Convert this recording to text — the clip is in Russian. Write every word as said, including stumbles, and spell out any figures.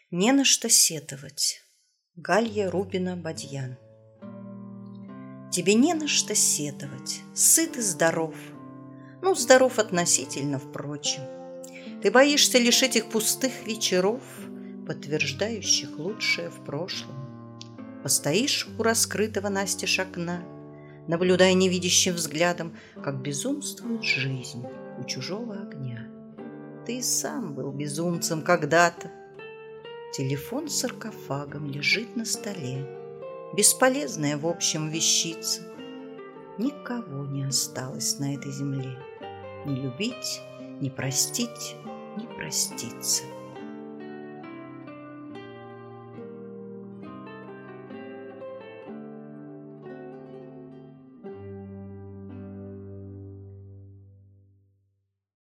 Не на что сетовать. Галья Рубина Бадьян. Тебе не на что сетовать, сыт и здоров. Ну, здоров относительно, впрочем. Ты боишься лишь этих пустых вечеров, подтверждающих лучшее в прошлом. Постоишь у раскрытого настежь окна, наблюдая невидящим взглядом, как безумствует жизнь у чужого огня. Ты и сам был безумцем когда-то. Телефон с саркофагом лежит на столе, бесполезная в общем вещица. Никого не осталось на этой земле. Ни любить, ни простить, ни проститься.